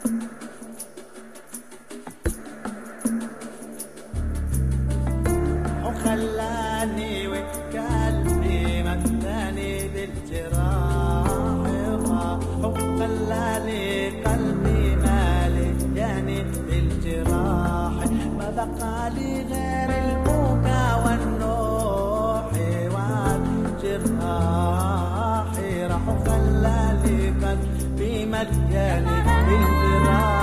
وخلاني وقلبي مداني بالجراح وخلاني قلبي مالياني بالجراح ما بقى لي غير البكا والنوح والجراح راح وخلاني قلبي ملياني بالجراح